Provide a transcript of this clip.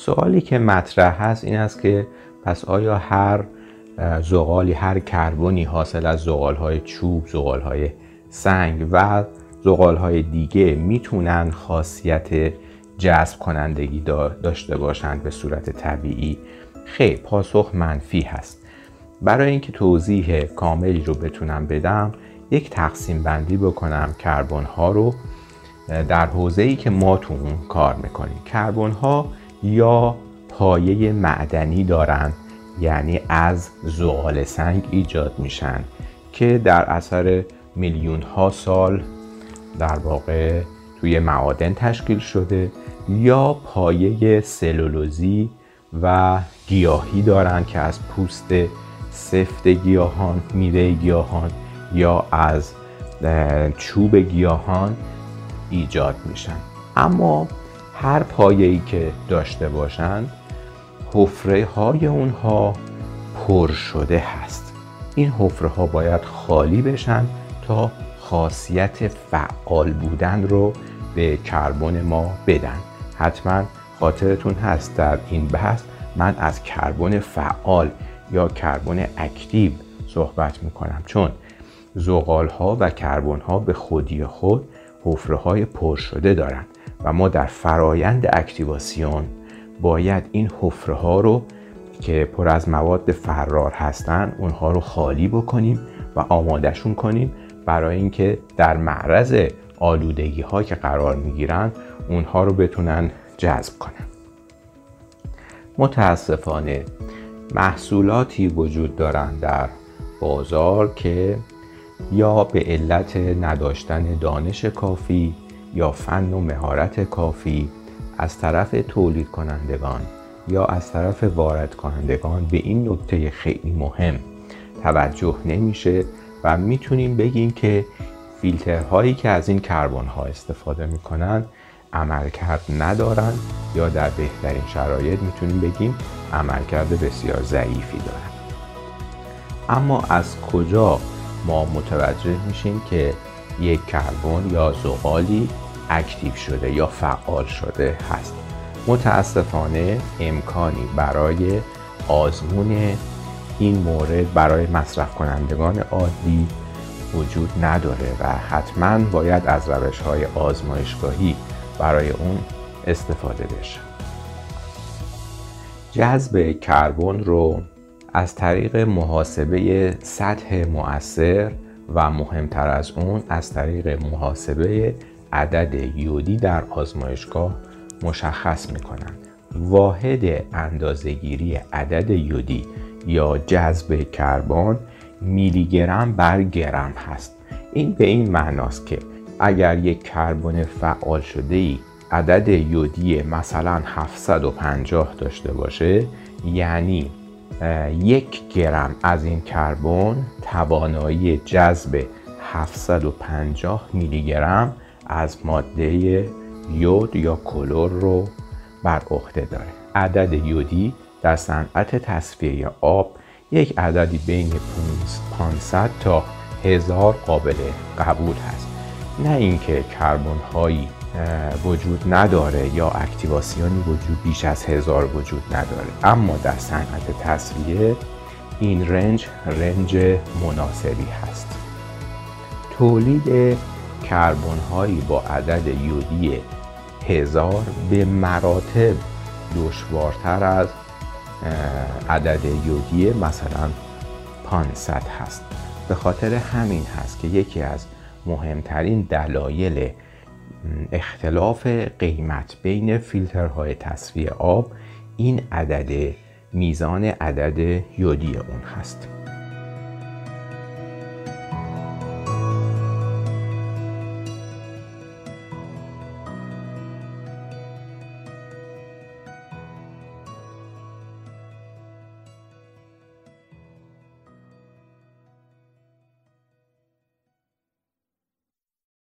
سوالی که مطرح هست این است که پس آیا هر زغالی، هر کربنی حاصل از زغال‌های چوب، زغال‌های سنگ و زغال‌های دیگه میتونن خاصیت جذب کنندگی داشته باشند به صورت طبیعی؟ خیر، پاسخ منفی هست. برای اینکه توضیح کاملی رو بتونم بدم، یک تقسیم بندی بکنم کربن ها رو در حوزه‌ای که ما تو اون کار میکنیم. کربن ها یا پایه معدنی دارن، یعنی از زغال سنگ ایجاد میشن که در اثر میلیون ها سال در واقع توی معادن تشکیل شده، یا پایه سلولوزی و گیاهی دارن که از پوست سفت گیاهان، میوه گیاهان یا از چوب گیاهان ایجاد میشن. اما هر پایه‌ای که داشته باشند، حفره های اونها پر شده هست. این حفره ها باید خالی بشن تا خاصیت فعال بودن رو به کربن ما بدن. حتما خاطرتون هست در این بحث من از کربن فعال یا کربن اکتیو صحبت میکنم، چون زغال ها و کربن ها به خودی خود حفره های پر شده دارند و ما در فرایند اکتیواسیون باید این حفره ها رو که پر از مواد فرار هستن اونها رو خالی بکنیم و آمادهشون کنیم برای اینکه در معرض آلودگی ها که قرار میگیرن اونها رو بتونن جذب کنن. متاسفانه محصولاتی وجود دارند در بازار که یا به علت نداشتن دانش کافی یا فن و مهارت کافی از طرف تولید کنندگان یا از طرف وارد کنندگان به این نکته خیلی مهم توجه نمیشه و میتونیم بگیم که فیلترهایی که از این کربن ها استفاده میکنن عملکرد ندارن یا در بهترین شرایط میتونیم بگیم عملکرد بسیار ضعیفی دارن. اما از کجا ما متوجه میشیم که یک کربن یا زغالی اکتیو شده یا فعال شده هست؟ متاسفانه امکانی برای آزمون این مورد برای مصرف کنندگان عادی وجود نداره و حتما باید از روش‌های آزمایشگاهی برای اون استفاده بشه. جذب کربن رو از طریق محاسبه سطح مؤثر و مهمتر از اون از طریق محاسبه عدد یودی در آزمایشگاه مشخص میکنند. واحد اندازه‌گیری عدد یودی یا جذب کربن میلی گرم بر گرم هست. این به این معناست که اگر یک کربن فعال شده‌ای عدد یودی مثلا 750 داشته باشه، یعنی 1 گرم از این کربن توانایی جذب 750 میلی گرم از ماده یود یا کلور رو بر عهده داره. عدد یودی در صنعت تصفیه آب یک عددی بین 500 تا 1000 قابل قبول هست. نه اینکه کربن هایی وجود نداره یا اکتیواسیونی وجود بیش از 1000 وجود نداره، اما در صنعت تصفیه این رنج مناسبی هست. تولید کربن هایی با عدد یودی 1000 به مراتب دشوارتر از عدد یودی مثلا 500 هست. به خاطر همین هست که یکی از مهمترین دلایل اختلاف قیمت بین فیلترهای تصفیه آب این میزان عدد یودی اون هست.